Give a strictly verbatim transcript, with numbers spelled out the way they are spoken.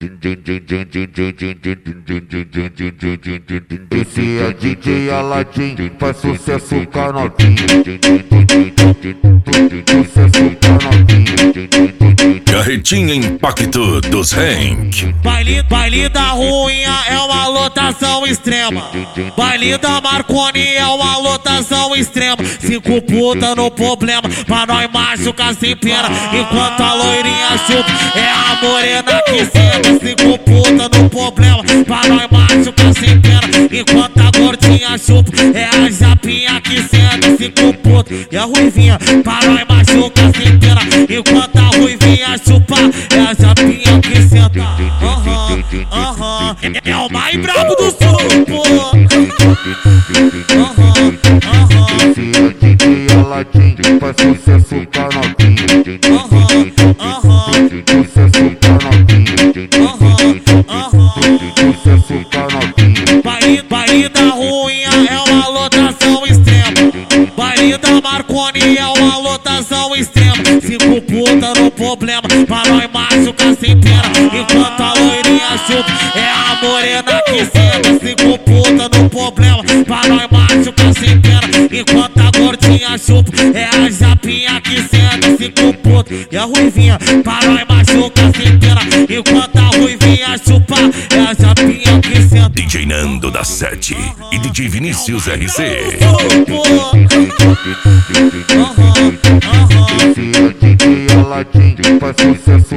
Esse é D J Aladim, faz sucesso com a novinha. Sucesso com a novinha. Carretinha Impacto dos Hank. Baile, baile da ruinha é uma lotação extrema. Baile da Marconi é uma lotação extrema. Cinco puta no problema, pra nós machucar sem pena. Enquanto a loirinha chupa, é a morena que senta. Cinco puta no problema, pra nós machucar sem pena. Enquanto a gordinha chupa, é a japinha que senta. Cinco puta e a ruivinha, pra nós machucar sem pena. Enquanto a ruivinha chupa, é a japinha que senta. Aham, aham, é o mais brabo do grupo. Aham, aham. Esse é D J Aladim, faz sucesso com a novinha. Aham, aham. Sucesso com a novinha. Aham, aham. Sucesso com a novinha. Baile, baile da ruinha é uma lotação extrema. Baile da Marconi é uma lotação extrema. Cinco puta no problema, pra nós machucar sem pena. Enquanto a loirinha chupa, é a morena que senta. Cinco puta no problema, pra nós machucar sem pena. Enquanto a gordinha chupa, é a japinha que senta. Cinco puta e a ruivinha, pra nós machucar sem pena. Enquanto a ruivinha chupa, é a japinha que senta. D J Nando da Sete e D J Vinícius R C. Esse é D J Aladim, faz sucesso